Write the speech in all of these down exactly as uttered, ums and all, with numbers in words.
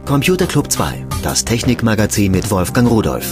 Computer Club zwei, das Technikmagazin mit Wolfgang Rudolph.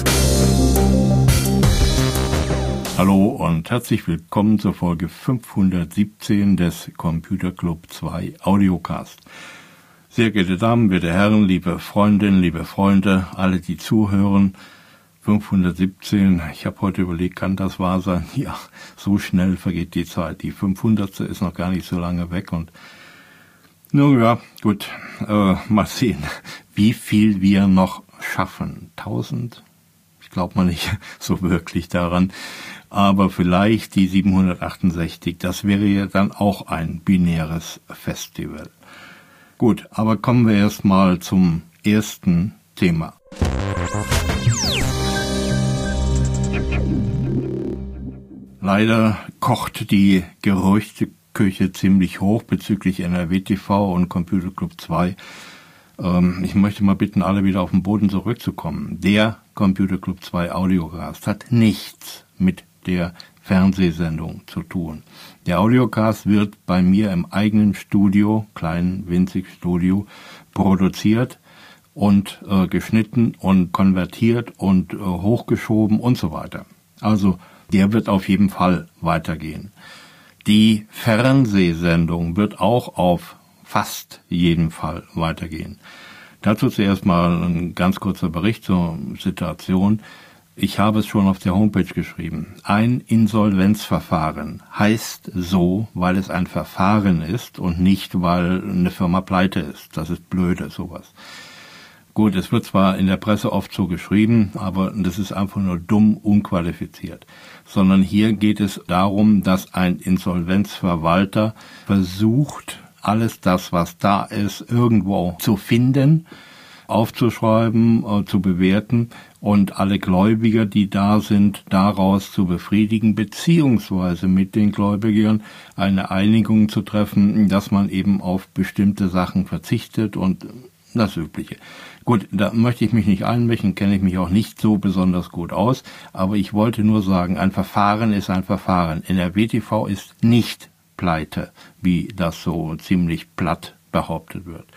Hallo und herzlich willkommen zur Folge fünfhundertsiebzehn des Computer Club zwei Audiocast. Sehr geehrte Damen, werte Herren, liebe Freundinnen, liebe Freunde, alle, die zuhören, fünfhundertsiebzehn, ich habe heute überlegt, kann das wahr sein? Ja, so schnell vergeht die Zeit. Die fünfhundertste ist noch gar nicht so lange weg und nun ja, gut, äh, mal sehen, wie viel wir noch schaffen. Tausend? Ich glaube mal nicht so wirklich daran. Aber vielleicht die siebenhundertachtundsechzig, das wäre ja dann auch ein binäres Festival. Gut, aber kommen wir erstmal zum ersten Thema. Leider kocht die Gerüchteküche ziemlich hoch bezüglich N R W T V und Computer Club zwei. Ähm, ich möchte mal bitten, alle wieder auf den Boden zurückzukommen. Der Computer Club zwei Audiocast hat nichts mit der Fernsehsendung zu tun. Der Audiocast wird bei mir im eigenen Studio, kleinen, winzig Studio, produziert und äh, geschnitten und konvertiert und äh, hochgeschoben und so weiter. Also der wird auf jeden Fall weitergehen. Die Fernsehsendung wird auch auf fast jeden Fall weitergehen. Dazu zuerst mal ein ganz kurzer Bericht zur Situation. Ich habe es schon auf der Homepage geschrieben. Ein Insolvenzverfahren heißt so, weil es ein Verfahren ist und nicht, weil eine Firma pleite ist. Das ist blöde, sowas. Gut, es wird zwar in der Presse oft so geschrieben, aber das ist einfach nur dumm, unqualifiziert. Sondern hier geht es darum, dass ein Insolvenzverwalter versucht, alles das, was da ist, irgendwo zu finden, aufzuschreiben, äh, zu bewerten und alle Gläubiger, die da sind, daraus zu befriedigen, beziehungsweise mit den Gläubigern eine Einigung zu treffen, dass man eben auf bestimmte Sachen verzichtet und das Übliche. Gut, da möchte ich mich nicht einmischen, kenne ich mich auch nicht so besonders gut aus, aber ich wollte nur sagen, ein Verfahren ist ein Verfahren. N R W T V ist nicht pleite, wie das so ziemlich platt behauptet wird.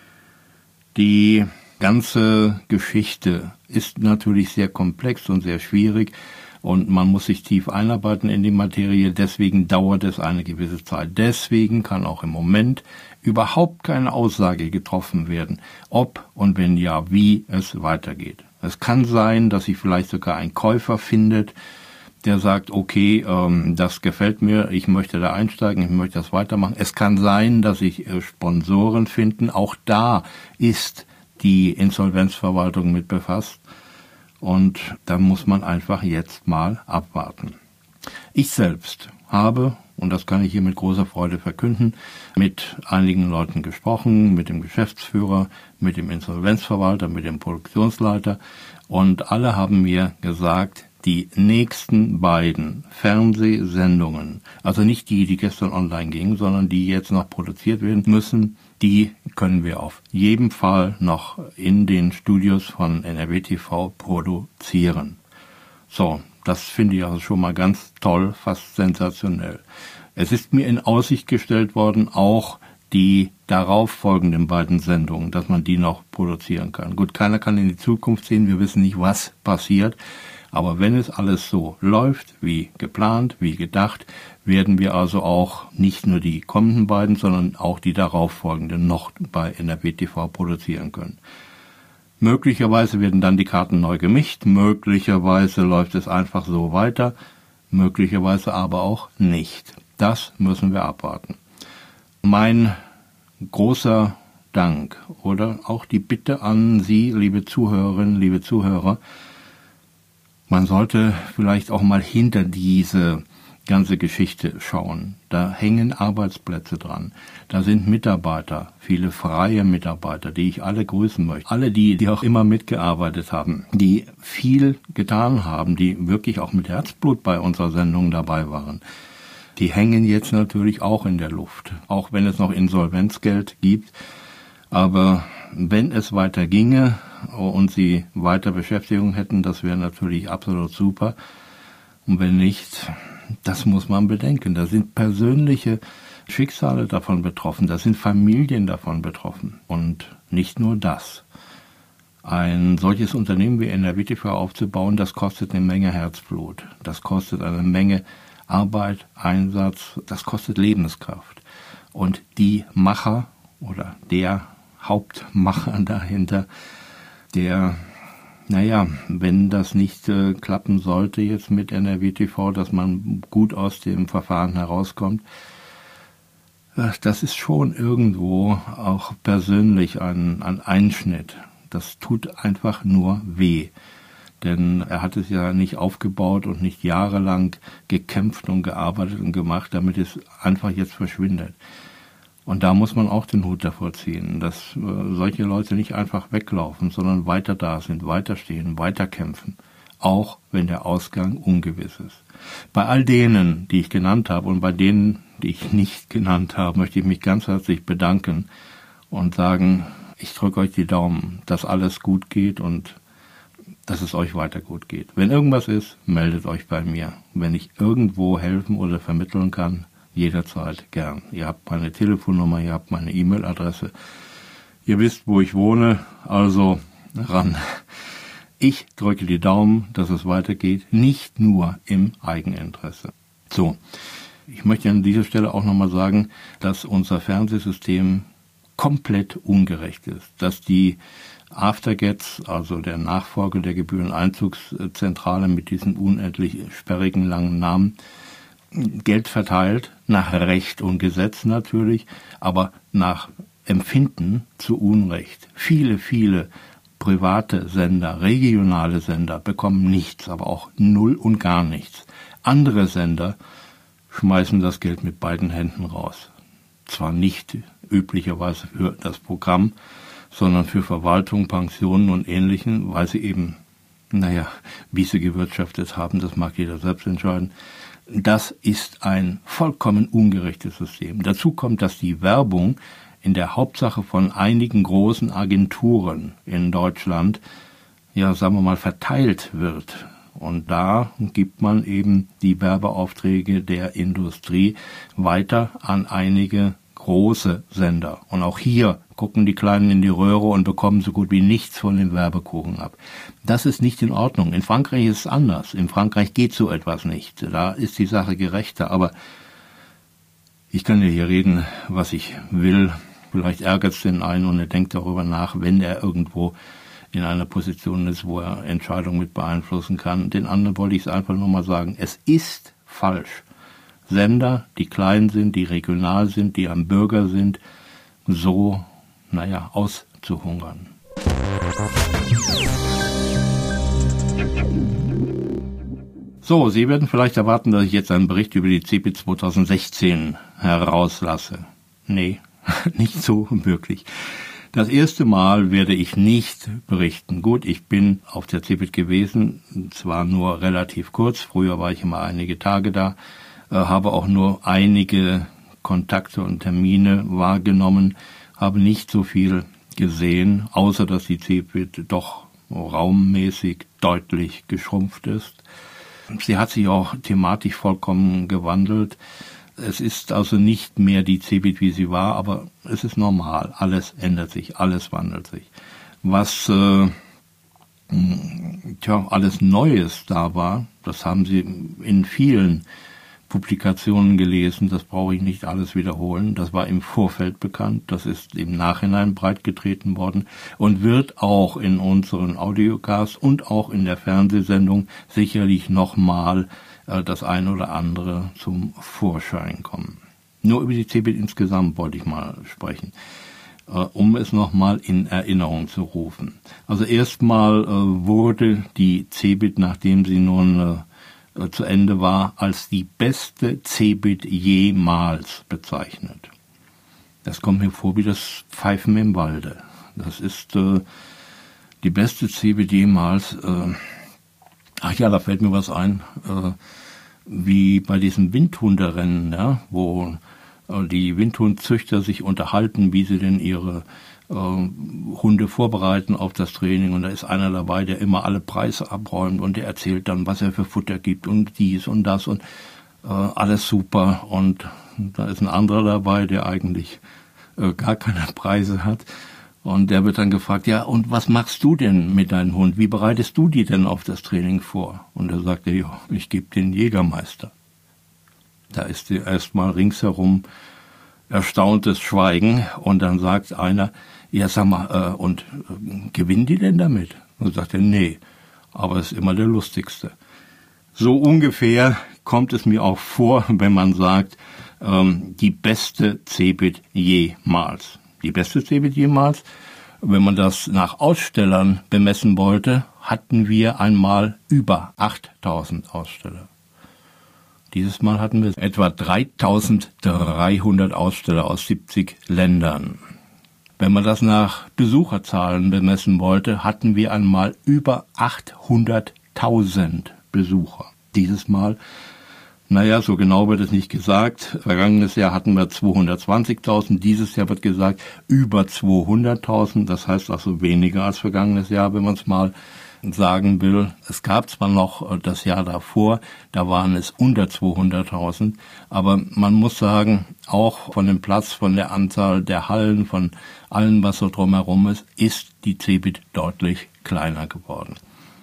Die ganze Geschichte ist natürlich sehr komplex und sehr schwierig und man muss sich tief einarbeiten in die Materie, deswegen dauert es eine gewisse Zeit. Deswegen kann auch im Moment überhaupt keine Aussage getroffen werden, ob und wenn ja, wie es weitergeht. Es kann sein, dass sich vielleicht sogar ein Käufer findet, der sagt, okay, ähm, das gefällt mir, ich möchte da einsteigen, ich möchte das weitermachen. Es kann sein, dass sich äh, Sponsoren finden. Auch da ist die Insolvenzverwaltung mit befasst. Und da muss man einfach jetzt mal abwarten. Ich selbst habe, und das kann ich hier mit großer Freude verkünden, mit einigen Leuten gesprochen, mit dem Geschäftsführer, mit dem Insolvenzverwalter, mit dem Produktionsleiter. Und alle haben mir gesagt, die nächsten beiden Fernsehsendungen, also nicht die, die gestern online gingen, sondern die jetzt noch produziert werden müssen, die können wir auf jeden Fall noch in den Studios von N R W T V produzieren. So, das finde ich also schon mal ganz toll, fast sensationell. Es ist mir in Aussicht gestellt worden, auch die darauf folgenden beiden Sendungen, dass man die noch produzieren kann. Gut, keiner kann in die Zukunft sehen, wir wissen nicht, was passiert. Aber wenn es alles so läuft, wie geplant, wie gedacht, werden wir also auch nicht nur die kommenden beiden, sondern auch die darauffolgenden noch bei N R W T V produzieren können. Möglicherweise werden dann die Karten neu gemischt, möglicherweise läuft es einfach so weiter, möglicherweise aber auch nicht. Das müssen wir abwarten. Mein großer Dank oder auch die Bitte an Sie, liebe Zuhörerinnen, liebe Zuhörer, man sollte vielleicht auch mal hinter diese ganze Geschichte schauen. Da hängen Arbeitsplätze dran. Da sind Mitarbeiter, viele freie Mitarbeiter, die ich alle grüßen möchte. Alle die, die auch immer mitgearbeitet haben, die viel getan haben, die wirklich auch mit Herzblut bei unserer Sendung dabei waren. Die hängen jetzt natürlich auch in der Luft, auch wenn es noch Insolvenzgeld gibt. Aber wenn es weiter ginge und sie weiter Beschäftigung hätten, das wäre natürlich absolut super. Und wenn nicht, das muss man bedenken. Da sind persönliche Schicksale davon betroffen, da sind Familien davon betroffen. Und nicht nur das. Ein solches Unternehmen wie N R W T V aufzubauen, das kostet eine Menge Herzblut. Das kostet eine Menge Arbeit, Einsatz, das kostet Lebenskraft. Und die Macher oder der Hauptmacher dahinter, der, naja, wenn das nicht äh, klappen sollte jetzt mit N R W T V, dass man gut aus dem Verfahren herauskommt, äh, das ist schon irgendwo auch persönlich ein, ein Einschnitt. Das tut einfach nur weh. Denn er hat es ja nicht aufgebaut und nicht jahrelang gekämpft und gearbeitet und gemacht, damit es einfach jetzt verschwindet. Und da muss man auch den Hut davor ziehen, dass äh, solche Leute nicht einfach weglaufen, sondern weiter da sind, weiterstehen, weiterkämpfen, auch wenn der Ausgang ungewiss ist. Bei all denen, die ich genannt habe und bei denen, die ich nicht genannt habe, möchte ich mich ganz herzlich bedanken und sagen, ich drücke euch die Daumen, dass alles gut geht und dass es euch weiter gut geht. Wenn irgendwas ist, meldet euch bei mir. Wenn ich irgendwo helfen oder vermitteln kann, jederzeit gern. Ihr habt meine Telefonnummer, ihr habt meine E-Mail-Adresse. Ihr wisst, wo ich wohne, also ran. Ich drücke die Daumen, dass es weitergeht, nicht nur im Eigeninteresse. So, ich möchte an dieser Stelle auch nochmal sagen, dass unser Fernsehsystem komplett ungerecht ist, dass die Aftergets, also der Nachfolger der Gebühreneinzugszentrale mit diesem unendlich sperrigen langen Namen, Geld verteilt, nach Recht und Gesetz natürlich, aber nach Empfinden zu Unrecht. Viele, viele private Sender, regionale Sender bekommen nichts, aber auch null und gar nichts. Andere Sender schmeißen das Geld mit beiden Händen raus. Zwar nicht üblicherweise für das Programm, sondern für Verwaltung, Pensionen und Ähnlichen, weil sie eben, naja, wie sie gewirtschaftet haben, das mag jeder selbst entscheiden. Das ist ein vollkommen ungerechtes System. Dazu kommt, dass die Werbung in der Hauptsache von einigen großen Agenturen in Deutschland, ja, sagen wir mal, verteilt wird. Und da gibt man eben die Werbeaufträge der Industrie weiter an einige große Sender. Und auch hier gucken die Kleinen in die Röhre und bekommen so gut wie nichts von dem Werbekuchen ab. Das ist nicht in Ordnung. In Frankreich ist es anders. In Frankreich geht so etwas nicht. Da ist die Sache gerechter. Aber ich kann ja hier reden, was ich will. Vielleicht ärgert es den einen und er denkt darüber nach, wenn er irgendwo in einer Position ist, wo er Entscheidungen mit beeinflussen kann. Den anderen wollte ich es einfach nur mal sagen. Es ist falsch. Sender, die klein sind, die regional sind, die am Bürger sind, so, naja, auszuhungern. So, Sie werden vielleicht erwarten, dass ich jetzt einen Bericht über die CeBIT zwanzig sechzehn herauslasse. Nee, nicht so wirklich. Das erste Mal werde ich nicht berichten. Gut, ich bin auf der CeBIT gewesen, zwar nur relativ kurz, früher war ich immer einige Tage da, äh, habe auch nur einige Kontakte und Termine wahrgenommen, habe nicht so viel gesehen, außer dass die CeBIT doch raummäßig deutlich geschrumpft ist. Sie hat sich auch thematisch vollkommen gewandelt. Es ist also nicht mehr die CeBIT, wie sie war, aber es ist normal. Alles ändert sich, alles wandelt sich. Was äh, tja, alles Neues da war, das haben Sie in vielen Publikationen gelesen, das brauche ich nicht alles wiederholen. Das war im Vorfeld bekannt, das ist im Nachhinein breitgetreten worden und wird auch in unseren Audiocasts und auch in der Fernsehsendung sicherlich nochmal das ein oder andere zum Vorschein kommen. Nur über die CeBIT insgesamt wollte ich mal sprechen, um es nochmal in Erinnerung zu rufen. Also erstmal wurde die CeBIT, nachdem sie nun zu Ende war, als die beste CeBIT jemals bezeichnet. Das kommt mir vor wie das Pfeifen im Walde. Das ist äh, die beste CeBIT jemals. Äh, ach ja, da fällt mir was ein, äh, wie bei diesem Windhunderennen, ja, wo äh, die Windhundzüchter sich unterhalten, wie sie denn ihre äh, Hunde vorbereiten auf das Training, und da ist einer dabei, der immer alle Preise abräumt und der erzählt dann, was er für Futter gibt und dies und das und äh, alles super, und da ist ein anderer dabei, der eigentlich äh, gar keine Preise hat Und der wird dann gefragt, ja, und was machst du denn mit deinem Hund? Wie bereitest du die denn auf das Training vor? Und er sagt, ja, ich gebe den Jägermeister. Da ist erstmal ringsherum erstauntes Schweigen und dann sagt einer, ja, sag mal, äh, und äh, gewinnen die denn damit? Und sagt er, nee, aber es ist immer der Lustigste. So ungefähr kommt es mir auch vor, wenn man sagt, ähm, die beste Cebit jemals. Die beste Cebit jemals, wenn man das nach Ausstellern bemessen wollte, hatten wir einmal über achttausend Aussteller. Dieses Mal hatten wir etwa dreitausenddreihundert Aussteller aus siebzig Ländern. Wenn man das nach Besucherzahlen bemessen wollte, hatten wir einmal über achthunderttausend Besucher. Dieses Mal, naja, so genau wird es nicht gesagt. Vergangenes Jahr hatten wir zweihundertzwanzigtausend, dieses Jahr wird gesagt über zweihunderttausend. Das heißt also weniger als vergangenes Jahr, wenn man es mal sagen will. Es gab zwar noch das Jahr davor, da waren es unter zweihunderttausend, aber man muss sagen, auch von dem Platz, von der Anzahl der Hallen, von allem, was so drumherum ist, ist die Cebit deutlich kleiner geworden.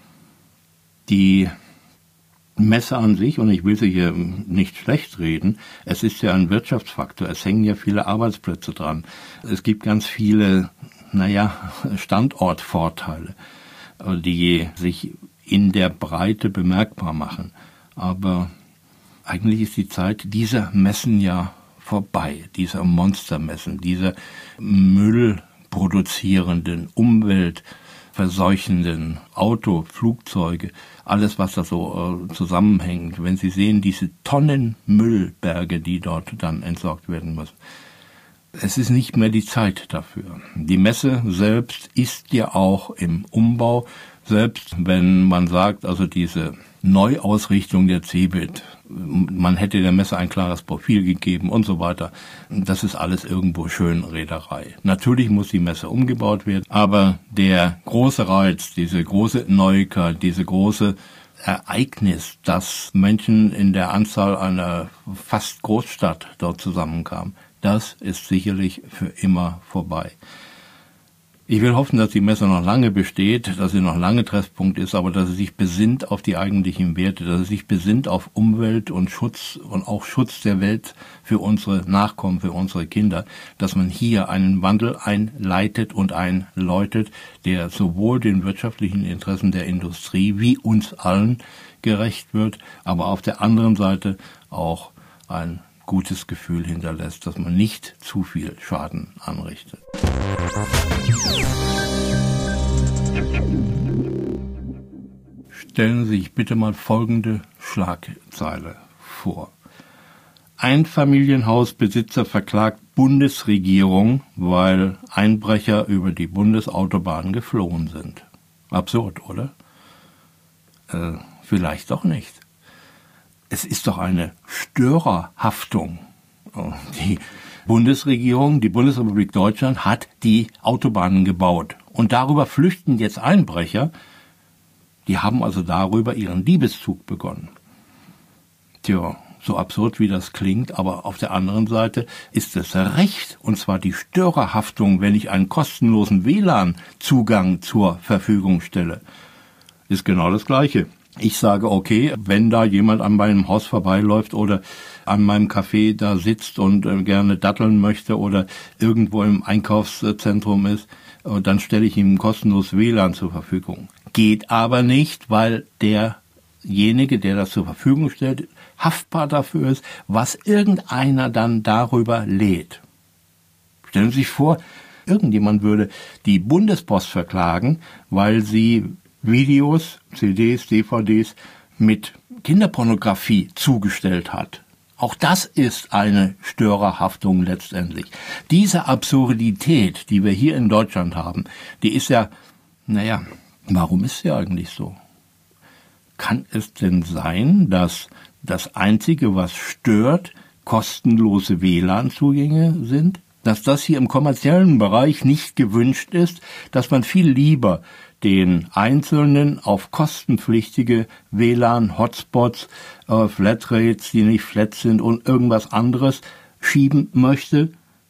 Die Messe an sich, und ich will sie hier nicht schlecht reden, es ist ja ein Wirtschaftsfaktor, es hängen ja viele Arbeitsplätze dran. Es gibt ganz viele, naja, Standortvorteile, die sich in der Breite bemerkbar machen. Aber eigentlich ist die Zeit dieser Messen ja vorbei, dieser Monstermessen, dieser Müll produzierenden, umweltverseuchenden Auto, Flugzeuge, alles, was da so äh, zusammenhängt. Wenn Sie sehen, diese Tonnen Müllberge, die dort dann entsorgt werden müssen. Es ist nicht mehr die Zeit dafür. Die Messe selbst ist ja auch im Umbau, selbst wenn man sagt, also diese Neuausrichtung der Cebit, man hätte der Messe ein klares Profil gegeben und so weiter. Das ist alles irgendwo Schönrederei. Natürlich muss die Messe umgebaut werden, aber der große Reiz, diese große Neuigkeit, diese große Ereignis, dass Menschen in der Anzahl einer fast Großstadt dort zusammenkamen, das ist sicherlich für immer vorbei. Ich will hoffen, dass die Messe noch lange besteht, dass sie noch lange Treffpunkt ist, aber dass sie sich besinnt auf die eigentlichen Werte, dass sie sich besinnt auf Umwelt und Schutz und auch Schutz der Welt für unsere Nachkommen, für unsere Kinder, dass man hier einen Wandel einleitet und einläutet, der sowohl den wirtschaftlichen Interessen der Industrie wie uns allen gerecht wird, aber auf der anderen Seite auch ein gutes Gefühl hinterlässt, dass man nicht zu viel Schaden anrichtet. Stellen Sie sich bitte mal folgende Schlagzeile vor. Einfamilienhausbesitzer verklagt Bundesregierung, weil Einbrecher über die Bundesautobahn geflohen sind. Absurd, oder? Äh, vielleicht doch nicht. Es ist doch eine Störerhaftung. Die Bundesregierung, die Bundesrepublik Deutschland hat die Autobahnen gebaut. Und darüber flüchten jetzt Einbrecher. Die haben also darüber ihren Diebeszug begonnen. Tja, so absurd wie das klingt, aber auf der anderen Seite ist es Recht, und zwar die Störerhaftung, wenn ich einen kostenlosen W L A N-Zugang zur Verfügung stelle. Ist genau das Gleiche. Ich sage, okay, wenn da jemand an meinem Haus vorbeiläuft oder an meinem Café da sitzt und äh, gerne datteln möchte oder irgendwo im Einkaufszentrum ist, äh, dann stelle ich ihm kostenlos W L A N zur Verfügung. Geht aber nicht, weil derjenige, der das zur Verfügung stellt, haftbar dafür ist, was irgendeiner dann darüber lädt. Stellen Sie sich vor, irgendjemand würde die Bundespost verklagen, weil sie Videos, C Ds, D V Ds mit Kinderpornografie zugestellt hat. Auch das ist eine Störerhaftung letztendlich. Diese Absurdität, die wir hier in Deutschland haben, die ist ja, naja, warum ist sie eigentlich so? Kann es denn sein, dass das Einzige, was stört, kostenlose W L A N-Zugänge sind? Dass das hier im kommerziellen Bereich nicht gewünscht ist, dass man viel lieber den Einzelnen auf kostenpflichtige W L A N-Hotspots, äh, Flatrates, die nicht flat sind und irgendwas anderes schieben möchte,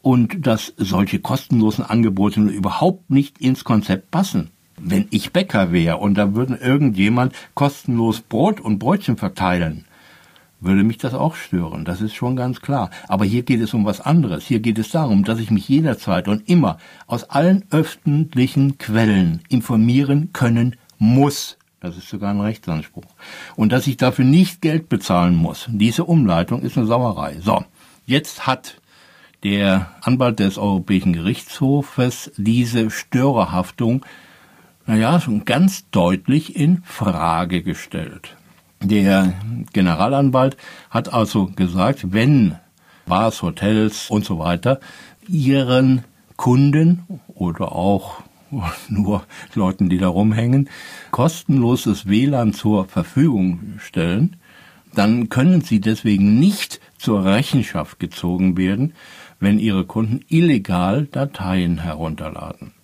und dass solche kostenlosen Angebote überhaupt nicht ins Konzept passen. Wenn ich Bäcker wäre und da würde irgendjemand kostenlos Brot und Brötchen verteilen, würde mich das auch stören, das ist schon ganz klar. Aber hier geht es um was anderes. Hier geht es darum, dass ich mich jederzeit und immer aus allen öffentlichen Quellen informieren können muss. Das ist sogar ein Rechtsanspruch. Und dass ich dafür nicht Geld bezahlen muss. Diese Umleitung ist eine Sauerei. So, jetzt hat der Anwalt des Europäischen Gerichtshofes diese Störerhaftung, naja, schon ganz deutlich in Frage gestellt. Der Generalanwalt hat also gesagt, wenn Bars, Hotels und so weiter ihren Kunden oder auch nur Leuten, die da rumhängen, kostenloses W L A N zur Verfügung stellen, dann können sie deswegen nicht zur Rechenschaft gezogen werden, wenn ihre Kunden illegal Dateien herunterladen.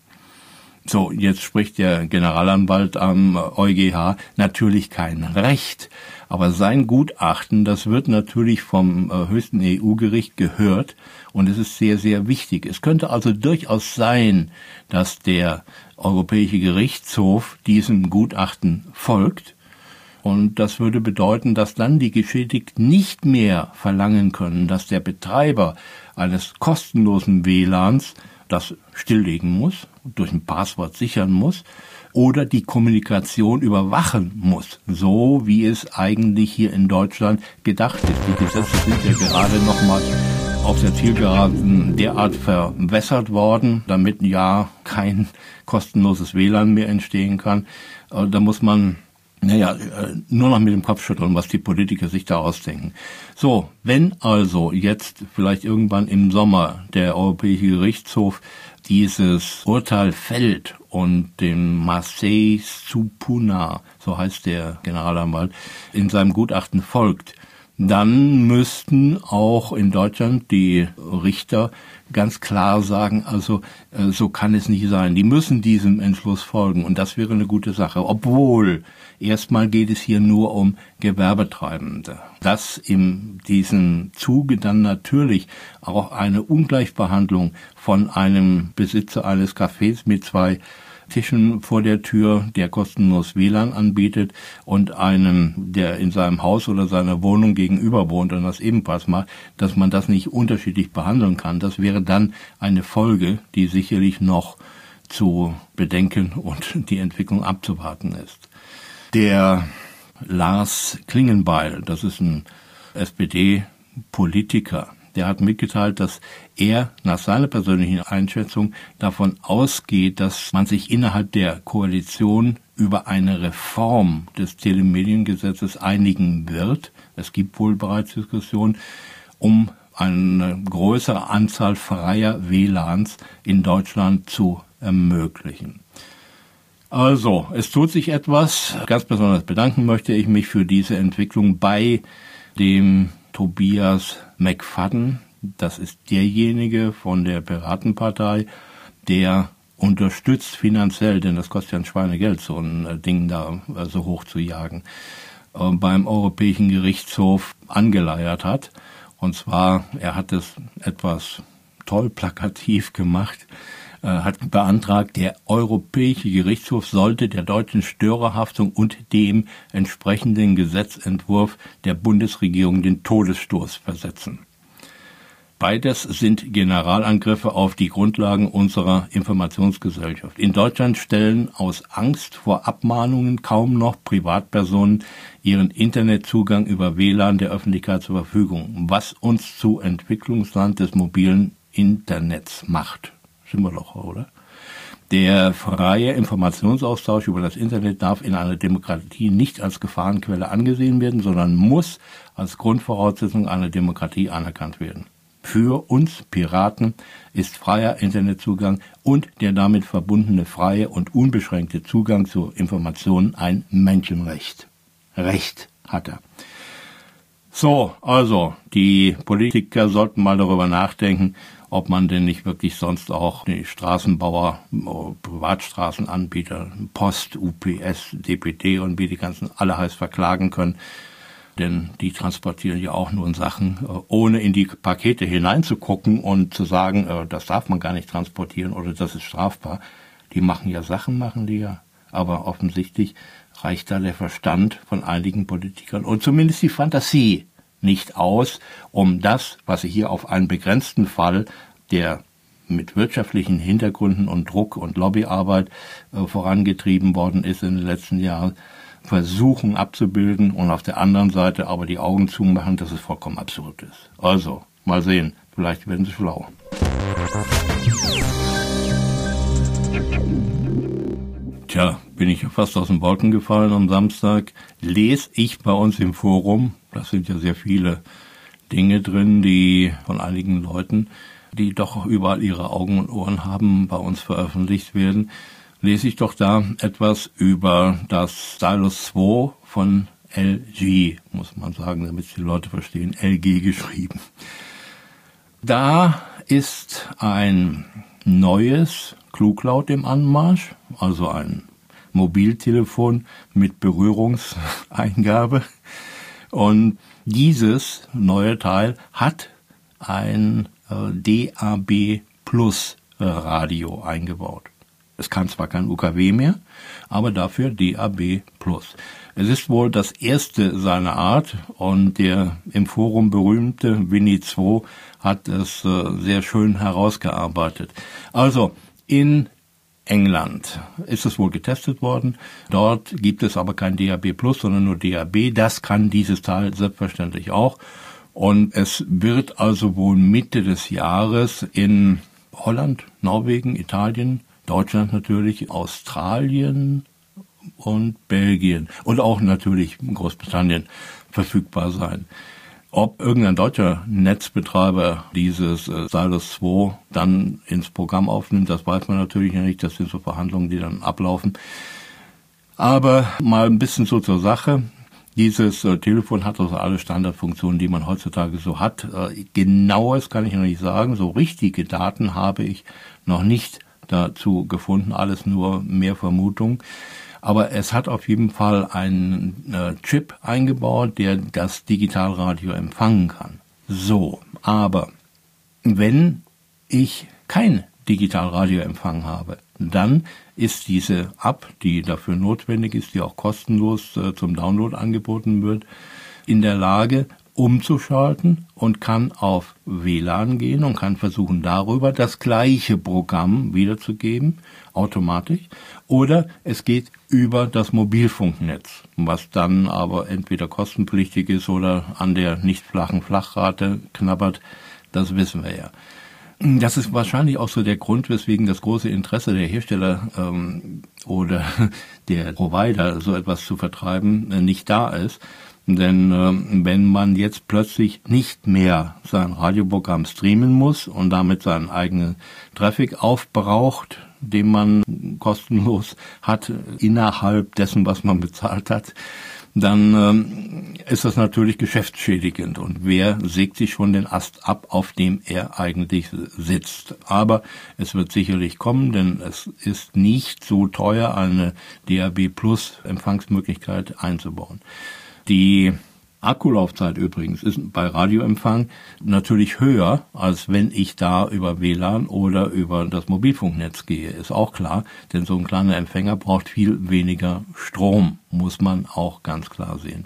So, jetzt spricht der Generalanwalt am EuGH natürlich kein Recht, aber sein Gutachten, das wird natürlich vom höchsten E U-Gericht gehört und es ist sehr, sehr wichtig. Es könnte also durchaus sein, dass der Europäische Gerichtshof diesem Gutachten folgt und das würde bedeuten, dass dann die Geschädigten nicht mehr verlangen können, dass der Betreiber eines kostenlosen W L A Ns das stilllegen muss, durch ein Passwort sichern muss oder die Kommunikation überwachen muss, so wie es eigentlich hier in Deutschland gedacht ist. Die Gesetze sind ja gerade nochmal auf der Zielgeraden derart verwässert worden, damit ja kein kostenloses W L A N mehr entstehen kann. Da muss man Naja, nur noch mit dem Kopf schütteln, was die Politiker sich da ausdenken. So, wenn also jetzt vielleicht irgendwann im Sommer der Europäische Gerichtshof dieses Urteil fällt und dem Marseille Supuna, so heißt der Generalanwalt, in seinem Gutachten folgt, dann müssten auch in Deutschland die Richter ganz klar sagen, also äh, so kann es nicht sein. Die müssen diesem Entschluss folgen und das wäre eine gute Sache. Obwohl, erstmal geht es hier nur um Gewerbetreibende. Dass in diesem Zuge dann natürlich auch eine Ungleichbehandlung von einem Besitzer eines Cafés mit zwei Tischen vor der Tür, der kostenlos W L A N anbietet, und einem, der in seinem Haus oder seiner Wohnung gegenüber wohnt und das ebenfalls macht, dass man das nicht unterschiedlich behandeln kann. Das wäre dann eine Folge, die sicherlich noch zu bedenken und die Entwicklung abzuwarten ist. Der Lars Klingenbeil, das ist ein S P D-Politiker, der hat mitgeteilt, dass er nach seiner persönlichen Einschätzung davon ausgeht, dass man sich innerhalb der Koalition über eine Reform des Telemediengesetzes einigen wird. Es gibt wohl bereits Diskussionen, um eine größere Anzahl freier W L A Ns in Deutschland zu ermöglichen. Also, es tut sich etwas. Ganz besonders bedanken möchte ich mich für diese Entwicklung bei dem Tobias McFadden. Das ist derjenige von der Piratenpartei, der unterstützt finanziell, denn das kostet ja ein Schweinegeld, so ein Ding da so hoch zu jagen, äh, beim Europäischen Gerichtshof angeleiert hat. Und zwar, er hat es etwas toll plakativ gemacht, äh, hat beantragt, der Europäische Gerichtshof sollte der deutschen Störerhaftung und dem entsprechenden Gesetzentwurf der Bundesregierung den Todesstoß versetzen. Beides sind Generalangriffe auf die Grundlagen unserer Informationsgesellschaft. In Deutschland stellen aus Angst vor Abmahnungen kaum noch Privatpersonen ihren Internetzugang über W L A N der Öffentlichkeit zur Verfügung, was uns zu Entwicklungsland des mobilen Internets macht. Sind wir doch, oder? Der freie Informationsaustausch über das Internet darf in einer Demokratie nicht als Gefahrenquelle angesehen werden, sondern muss als Grundvoraussetzung einer Demokratie anerkannt werden. Für uns Piraten ist freier Internetzugang und der damit verbundene freie und unbeschränkte Zugang zu Informationen ein Menschenrecht. Recht hat er. So, also, die Politiker sollten mal darüber nachdenken, ob man denn nicht wirklich sonst auch die Straßenbauer, Privatstraßenanbieter, Post, U P S, D P D und wie die ganzen alle heiß verklagen können. denn die transportieren ja auch nur Sachen, ohne in die Pakete hineinzugucken und zu sagen, das darf man gar nicht transportieren oder das ist strafbar. Die machen ja Sachen, machen die ja, aber offensichtlich reicht da der Verstand von einigen Politikern und zumindest die Fantasie nicht aus, um das, was sie hier auf einen begrenzten Fall, der mit wirtschaftlichen Hintergründen und Druck und Lobbyarbeit äh, vorangetrieben worden ist in den letzten Jahren, versuchen abzubilden und auf der anderen Seite aber die Augen zumachen, dass es vollkommen absurd ist. Also, mal sehen, vielleicht werden sie schlau. Tja, bin ich fast aus den Wolken gefallen am Samstag. Lese ich bei uns im Forum, das sind ja sehr viele Dinge drin, die von einigen Leuten, die doch überall ihre Augen und Ohren haben, bei uns veröffentlicht werden, lese ich doch da etwas über das Stylus zwei von L G, muss man sagen, damit die Leute verstehen, L G geschrieben. Da ist ein neues Kluglaut im Anmarsch, also ein Mobiltelefon mit Berührungseingabe. Und dieses neue Teil hat ein äh, D A B Plus Radio eingebaut. Es kann zwar kein U K W mehr, aber dafür D A B Plus. Es ist wohl das erste seiner Art und der im Forum berühmte Winnie zwei hat es äh, sehr schön herausgearbeitet. Also in England ist es wohl getestet worden. Dort gibt es aber kein D A B Plus, sondern nur D A B. Das kann dieses Teil selbstverständlich auch. Und es wird also wohl Mitte des Jahres in Holland, Norwegen, Italien, Deutschland natürlich, Australien und Belgien und auch natürlich Großbritannien verfügbar sein. Ob irgendein deutscher Netzbetreiber dieses äh, Stylus zwei dann ins Programm aufnimmt, das weiß man natürlich noch nicht. Das sind so Verhandlungen, die dann ablaufen. Aber mal ein bisschen so zur Sache. Dieses äh, Telefon hat also alle Standardfunktionen, die man heutzutage so hat. Äh, Genaues kann ich noch nicht sagen. So richtige Daten habe ich noch nicht dazu gefunden. Alles nur mehr Vermutung. Aber es hat auf jeden Fall einen äh, Chip eingebaut, der das Digitalradio empfangen kann. So, aber wenn ich kein Digitalradioempfang habe, dann ist diese App, die dafür notwendig ist, die auch kostenlos äh, zum Download angeboten wird, in der Lage, umzuschalten und kann auf W L A N gehen und kann versuchen, darüber das gleiche Programm wiederzugeben, automatisch. Oder es geht über das Mobilfunknetz, was dann aber entweder kostenpflichtig ist oder an der nicht flachen Flachrate knabbert. Das wissen wir ja. Das ist wahrscheinlich auch so der Grund, weswegen das große Interesse der Hersteller ähm, oder der Provider, so etwas zu vertreiben, äh, nicht da ist. Denn äh, wenn man jetzt plötzlich nicht mehr sein Radioprogramm streamen muss und damit seinen eigenen Traffic aufbraucht, den man kostenlos hat, innerhalb dessen, was man bezahlt hat, dann ähm, ist das natürlich geschäftsschädigend. Und wer sägt sich schon den Ast ab, auf dem er eigentlich sitzt? Aber es wird sicherlich kommen, denn es ist nicht so teuer, eine D A B Plus Empfangsmöglichkeit einzubauen. Die Akkulaufzeit übrigens ist bei Radioempfang natürlich höher, als wenn ich da über W L A N oder über das Mobilfunknetz gehe. Ist auch klar, denn so ein kleiner Empfänger braucht viel weniger Strom, muss man auch ganz klar sehen.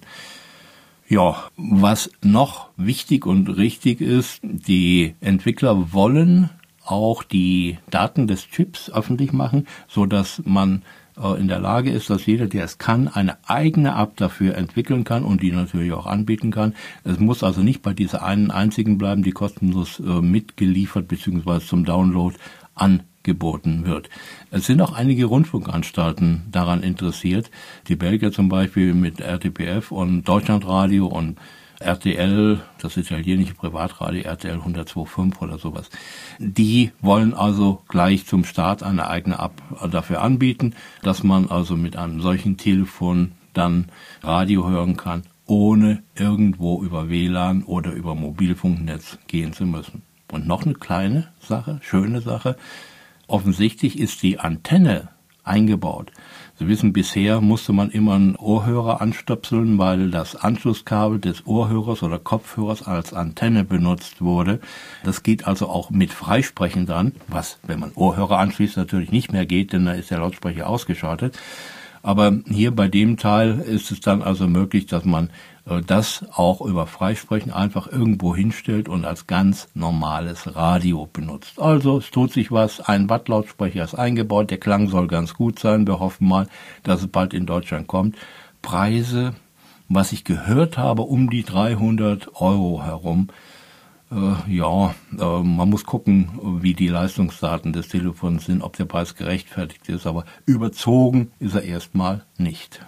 Ja, was noch wichtig und richtig ist, die Entwickler wollen auch die Daten des Chips öffentlich machen, so dass man in der Lage ist, dass jeder, der es kann, eine eigene App dafür entwickeln kann und die natürlich auch anbieten kann. Es muss also nicht bei dieser einen einzigen bleiben, die kostenlos äh, mitgeliefert bzw. zum Download angeboten wird. Es sind auch einige Rundfunkanstalten daran interessiert. Die Belgier zum Beispiel mit R T P F und Deutschlandradio und R T L, das italienische Privatradio, R T L hundertzwei Komma fünf oder sowas. Die wollen also gleich zum Start eine eigene App dafür anbieten, dass man also mit einem solchen Telefon dann Radio hören kann, ohne irgendwo über W L A N oder über Mobilfunknetz gehen zu müssen. Und noch eine kleine Sache, schöne Sache. Offensichtlich ist die Antenne eingebaut, Sie wissen, bisher musste man immer einen Ohrhörer anstöpseln, weil das Anschlusskabel des Ohrhörers oder Kopfhörers als Antenne benutzt wurde. Das geht also auch mit Freisprechen dran, was, wenn man Ohrhörer anschließt, natürlich nicht mehr geht, denn da ist der Lautsprecher ausgeschaltet. Aber hier bei dem Teil ist es dann also möglich, dass man äh, das auch über Freisprechen einfach irgendwo hinstellt und als ganz normales Radio benutzt. Also es tut sich was, ein Watt Lautsprecher ist eingebaut, der Klang soll ganz gut sein. Wir hoffen mal, dass es bald in Deutschland kommt. Preise, was ich gehört habe, um die dreihundert Euro herum. Äh, ja, äh, man muss gucken, wie die Leistungsdaten des Telefons sind, ob der Preis gerechtfertigt ist, aber überzogen ist er erstmal nicht.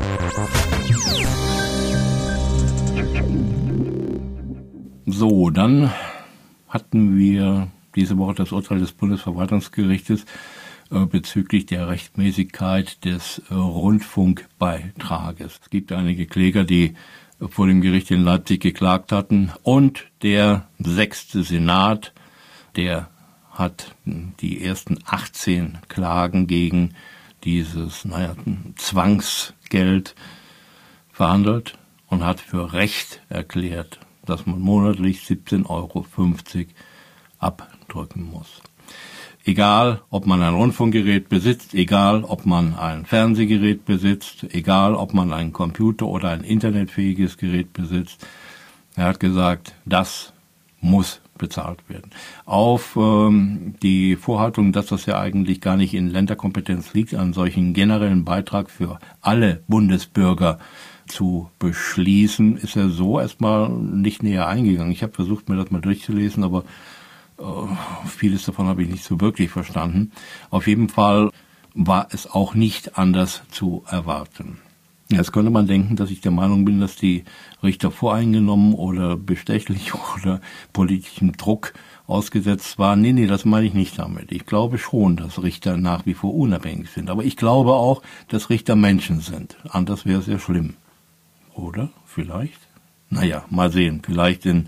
So, dann hatten wir diese Woche das Urteil des Bundesverwaltungsgerichtes äh, bezüglich der Rechtmäßigkeit des äh, Rundfunkbeitrages. Es gibt einige Kläger, die vor dem Gericht in Leipzig geklagt hatten. Und der sechste Senat, der hat die ersten achtzehn Klagen gegen dieses, naja, Zwangsgeld verhandelt und hat für Recht erklärt, dass man monatlich siebzehn Euro fünfzig abdrücken muss. Egal, ob man ein Rundfunkgerät besitzt, egal, ob man ein Fernsehgerät besitzt, egal, ob man einen Computer oder ein internetfähiges Gerät besitzt. Er hat gesagt, das muss bezahlt werden. Auf ähm, die Vorhaltung, dass das ja eigentlich gar nicht in Länderkompetenz liegt, einen solchen generellen Beitrag für alle Bundesbürger zu beschließen, ist er so erstmal nicht näher eingegangen. Ich habe versucht, mir das mal durchzulesen, aber Uh, vieles davon habe ich nicht so wirklich verstanden. Auf jeden Fall war es auch nicht anders zu erwarten. Jetzt könnte man denken, dass ich der Meinung bin, dass die Richter voreingenommen oder bestechlich oder politischem Druck ausgesetzt waren. Nee, nee, das meine ich nicht damit. Ich glaube schon, dass Richter nach wie vor unabhängig sind. Aber ich glaube auch, dass Richter Menschen sind. Anders wäre es ja schlimm. Oder? Vielleicht? Naja, mal sehen. Vielleicht in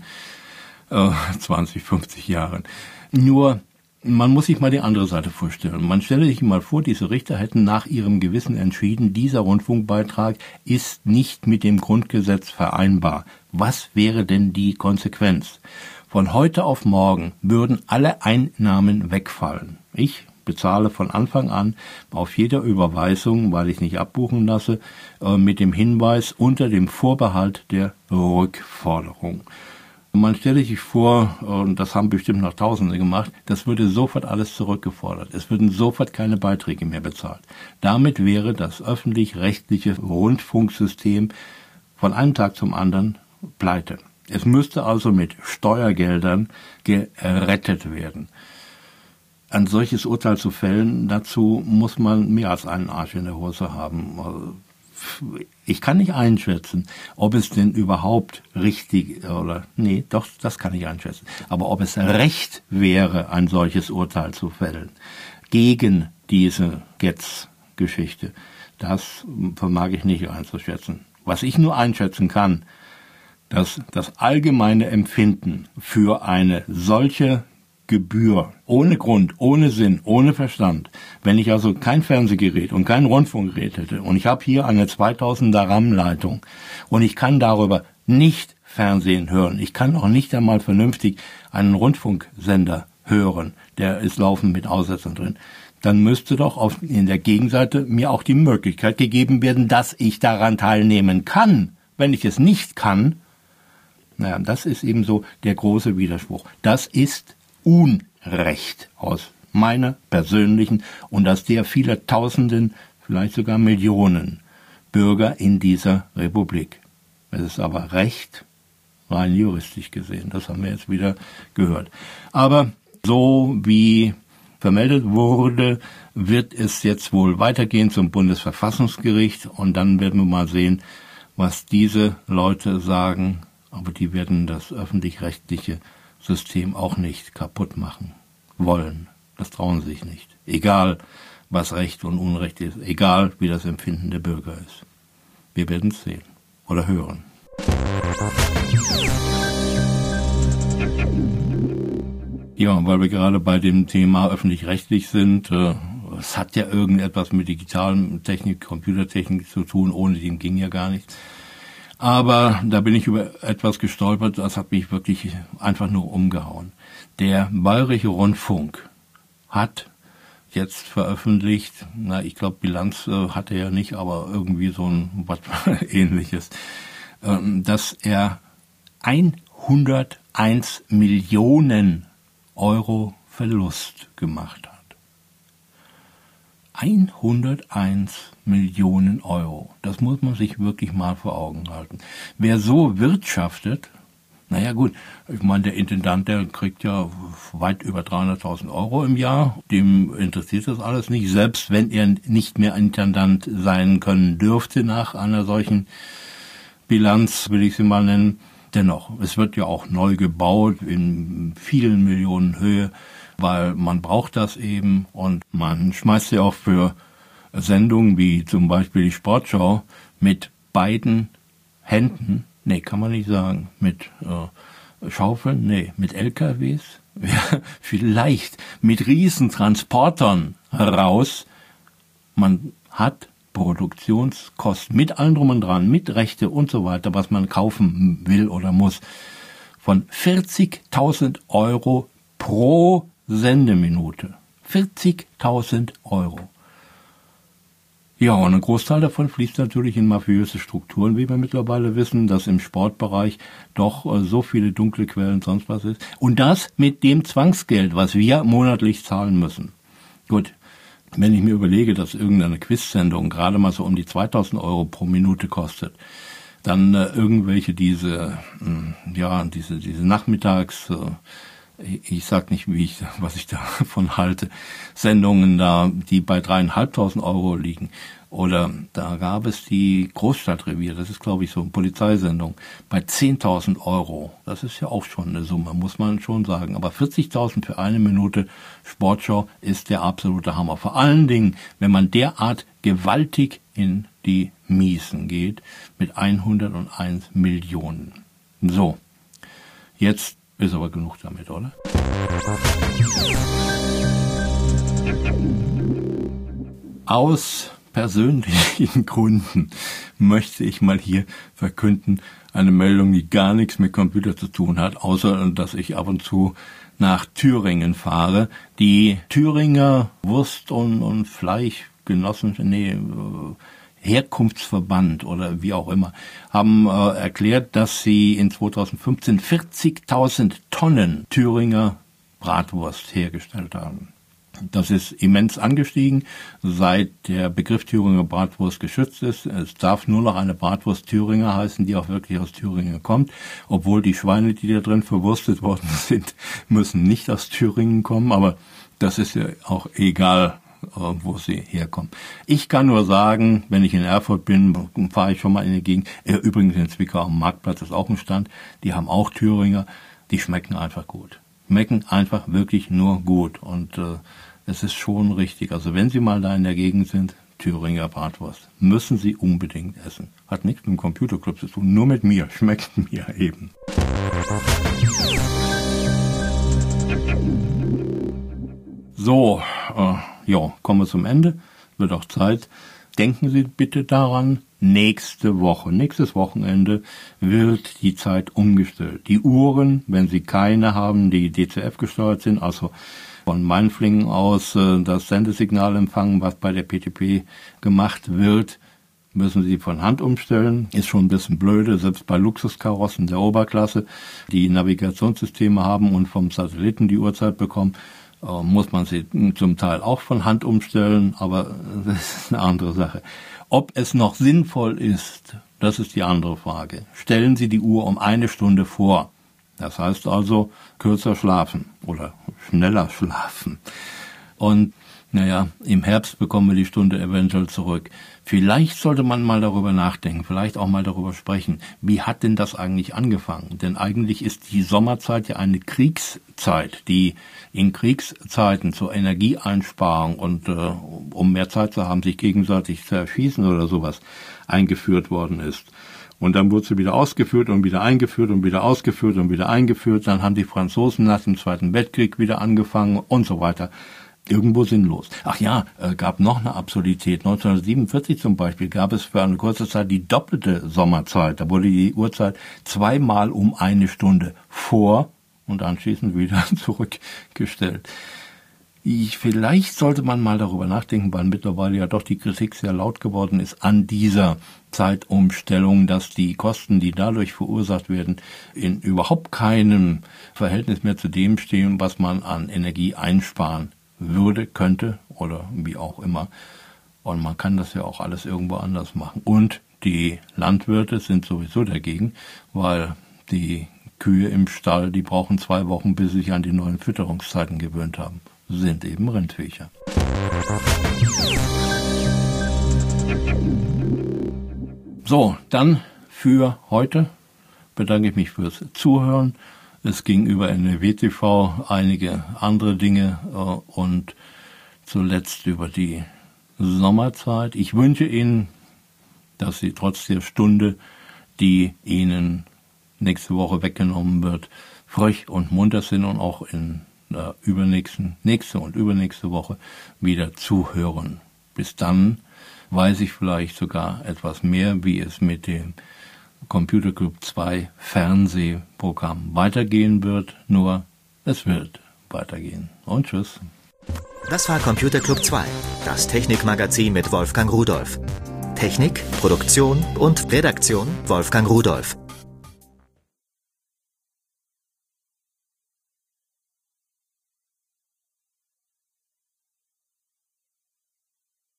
zwanzig, fünfzig Jahren. Nur, man muss sich mal die andere Seite vorstellen. Man stelle sich mal vor, diese Richter hätten nach ihrem Gewissen entschieden, dieser Rundfunkbeitrag ist nicht mit dem Grundgesetz vereinbar. Was wäre denn die Konsequenz? Von heute auf morgen würden alle Einnahmen wegfallen. Ich bezahle von Anfang an auf jeder Überweisung, weil ich nicht abbuchen lasse, mit dem Hinweis unter dem Vorbehalt der Rückforderung. Man stelle sich vor, und das haben bestimmt noch Tausende gemacht, das würde sofort alles zurückgefordert. Es würden sofort keine Beiträge mehr bezahlt. Damit wäre das öffentlich-rechtliche Rundfunksystem von einem Tag zum anderen pleite. Es müsste also mit Steuergeldern gerettet werden. Ein solches Urteil zu fällen, dazu muss man mehr als einen Arsch in der Hose haben. Ich kann nicht einschätzen, ob es denn überhaupt richtig oder, nee, doch, das kann ich einschätzen. Aber ob es recht wäre, ein solches Urteil zu fällen gegen diese Getz-Geschichte, das vermag ich nicht einzuschätzen. Was ich nur einschätzen kann, dass das allgemeine Empfinden für eine solche Gebühr, ohne Grund, ohne Sinn, ohne Verstand. Wenn ich also kein Fernsehgerät und kein Rundfunkgerät hätte und ich habe hier eine zweitausender RAM-Leitung und ich kann darüber nicht Fernsehen hören, ich kann auch nicht einmal vernünftig einen Rundfunksender hören, der ist laufend mit Aussetzern drin, dann müsste doch auf, in der Gegenseite mir auch die Möglichkeit gegeben werden, dass ich daran teilnehmen kann. Wenn ich es nicht kann, naja, das ist eben so der große Widerspruch. Das ist Unrecht aus meiner persönlichen und aus der vieler Tausenden, vielleicht sogar Millionen Bürger in dieser Republik. Es ist aber Recht, rein juristisch gesehen. Das haben wir jetzt wieder gehört. Aber so wie vermeldet wurde, wird es jetzt wohl weitergehen zum Bundesverfassungsgericht und dann werden wir mal sehen, was diese Leute sagen. Aber die werden das öffentlich-rechtliche System auch nicht kaputt machen wollen. Das trauen sie sich nicht. Egal, was Recht und Unrecht ist. Egal, wie das Empfinden der Bürger ist. Wir werden es sehen oder hören. Ja, weil wir gerade bei dem Thema öffentlich-rechtlich sind, äh, es hat ja irgendetwas mit digitalen Technik, Computertechnik zu tun, ohne dem ging ja gar nichts. Aber da bin ich über etwas gestolpert, das hat mich wirklich einfach nur umgehauen. Der Bayerische Rundfunk hat jetzt veröffentlicht, na, ich glaube, Bilanz äh, hat er ja nicht, aber irgendwie so ein was Ähnliches, ähm, dass er hunderteins Millionen Euro Verlust gemacht hat. hunderteins Millionen Euro. Das muss man sich wirklich mal vor Augen halten. Wer so wirtschaftet, naja gut, ich meine, der Intendant, der kriegt ja weit über dreihunderttausend Euro im Jahr. Dem interessiert das alles nicht, selbst wenn er nicht mehr Intendant sein können dürfte nach einer solchen Bilanz, will ich sie mal nennen. Dennoch, es wird ja auch neu gebaut in vielen Millionen Höhe, weil man braucht das eben und man schmeißt ja auch für Sendungen wie zum Beispiel die Sportschau mit beiden Händen, nee, kann man nicht sagen, mit äh, Schaufeln, nee, mit L K Ws, ja, vielleicht mit Riesentransportern heraus. Man hat Produktionskosten mit allem drum und dran, mit Rechte und so weiter, was man kaufen will oder muss, von vierzigtausend Euro pro Sendeminute. vierzigtausend Euro. Ja, und ein Großteil davon fließt natürlich in mafiöse Strukturen, wie wir mittlerweile wissen, dass im Sportbereich doch äh, so viele dunkle Quellen sonst was ist. Und das mit dem Zwangsgeld, was wir monatlich zahlen müssen. Gut. Wenn ich mir überlege, dass irgendeine Quiz-Sendung gerade mal so um die zweitausend Euro pro Minute kostet, dann äh, irgendwelche diese, äh, ja, diese, diese Nachmittags, äh, ich, ich sag nicht, wie ich, was ich davon halte, Sendungen da, die bei dreieinhalbtausend Euro liegen. Oder da gab es die Großstadtrevier, das ist glaube ich so eine Polizeisendung, bei zehntausend Euro. Das ist ja auch schon eine Summe, muss man schon sagen. Aber vierzigtausend für eine Minute Sportschau ist der absolute Hammer. Vor allen Dingen, wenn man derart gewaltig in die Miesen geht mit hunderteins Millionen. So, jetzt ist aber genug damit, oder? Aus persönlichen Gründen möchte ich mal hier verkünden, eine Meldung, die gar nichts mit Computer zu tun hat, außer dass ich ab und zu nach Thüringen fahre. Die Thüringer Wurst- und, und Fleischgenossen, nee, Herkunftsverband oder wie auch immer, haben äh, erklärt, dass sie in zweitausendfünfzehn vierzigtausend Tonnen Thüringer Bratwurst hergestellt haben. Das ist immens angestiegen, seit der Begriff Thüringer Bratwurst geschützt ist. Es darf nur noch eine Bratwurst Thüringer heißen, die auch wirklich aus Thüringen kommt. Obwohl die Schweine, die da drin verwurstet worden sind, müssen nicht aus Thüringen kommen. Aber das ist ja auch egal, wo sie herkommen. Ich kann nur sagen, wenn ich in Erfurt bin, fahre ich schon mal in die Gegend. Übrigens in Zwickau am Marktplatz ist auch ein Stand. Die haben auch Thüringer. Die schmecken einfach gut. Schmecken einfach wirklich nur gut. Und äh, es ist schon richtig. Also wenn Sie mal da in der Gegend sind, Thüringer Bratwurst, müssen Sie unbedingt essen. Hat nichts mit dem Computerclub zu tun, nur mit mir. Schmeckt mir eben. So, äh, ja, kommen wir zum Ende. Wird auch Zeit. Denken Sie bitte daran, nächste Woche, nächstes Wochenende wird die Zeit umgestellt. Die Uhren, wenn Sie keine haben, die D C F gesteuert sind, also von Mainflingen aus äh, das Sendesignal empfangen, was bei der P T P gemacht wird, müssen Sie von Hand umstellen. Ist schon ein bisschen blöde, selbst bei Luxuskarossen der Oberklasse, die Navigationssysteme haben und vom Satelliten die Uhrzeit bekommen, äh, muss man sie zum Teil auch von Hand umstellen, aber das ist eine andere Sache. Ob es noch sinnvoll ist, das ist die andere Frage. Stellen Sie die Uhr um eine Stunde vor. Das heißt also kürzer schlafen oder schneller schlafen. Und naja, im Herbst bekommen wir die Stunde eventuell zurück. Vielleicht sollte man mal darüber nachdenken, vielleicht auch mal darüber sprechen, wie hat denn das eigentlich angefangen? Denn eigentlich ist die Sommerzeit ja eine Kriegszeit, die in Kriegszeiten zur Energieeinsparung und äh, um mehr Zeit zu haben, sich gegenseitig zu erschießen oder sowas eingeführt worden ist. Und dann wurde sie wieder ausgeführt und wieder eingeführt und wieder ausgeführt und wieder eingeführt. Dann haben die Franzosen nach dem Zweiten Weltkrieg wieder angefangen und so weiter. irgendwo sinnlos. Ach ja, äh, gab noch eine Absurdität. neunzehnhundertsiebenundvierzig zum Beispiel gab es für eine kurze Zeit die doppelte Sommerzeit. Da wurde die Uhrzeit zweimal um eine Stunde vor und anschließend wieder zurückgestellt. Ich, vielleicht sollte man mal darüber nachdenken, weil mittlerweile ja doch die Kritik sehr laut geworden ist an dieser Zeitumstellung, dass die Kosten, die dadurch verursacht werden, in überhaupt keinem Verhältnis mehr zu dem stehen, was man an Energie einsparen würde, könnte oder wie auch immer. Und man kann das ja auch alles irgendwo anders machen. Und die Landwirte sind sowieso dagegen, weil die Kühe im Stall, die brauchen zwei Wochen, bis sie sich an die neuen Fütterungszeiten gewöhnt haben. Sind eben Rindviecher. So, dann für heute bedanke ich mich fürs Zuhören. Es ging über N R W T V, einige andere Dinge äh, und zuletzt über die Sommerzeit. Ich wünsche Ihnen, dass Sie trotz der Stunde, die Ihnen nächste Woche weggenommen wird, fröch und munter sind und auch in der übernächsten, nächste und übernächste Woche wieder zuhören. Bis dann weiß ich vielleicht sogar etwas mehr, wie es mit dem Computer Club zwei Fernsehprogramm weitergehen wird. Nur, es wird weitergehen. Und tschüss. Das war Computer Club zwei, das Technikmagazin mit Wolfgang Rudolph. Technik, Produktion und Redaktion Wolfgang Rudolph.